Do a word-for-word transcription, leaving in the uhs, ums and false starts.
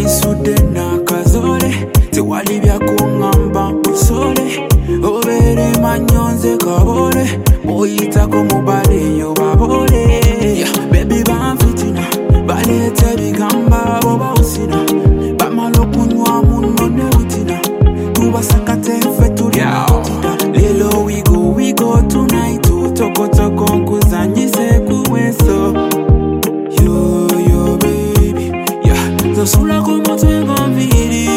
sude na kazole tewali bya kungamba usole obere manyonze kabole oyitako mubale yo babole yeah, baby bamfitina balete bigamba boba usina bamalo kunywa muno ne utina tubasakate fe tulia lelo we go we go tonight toko toko nkuzanyise kuweso yo yo baby yeah zosula como tengo envidia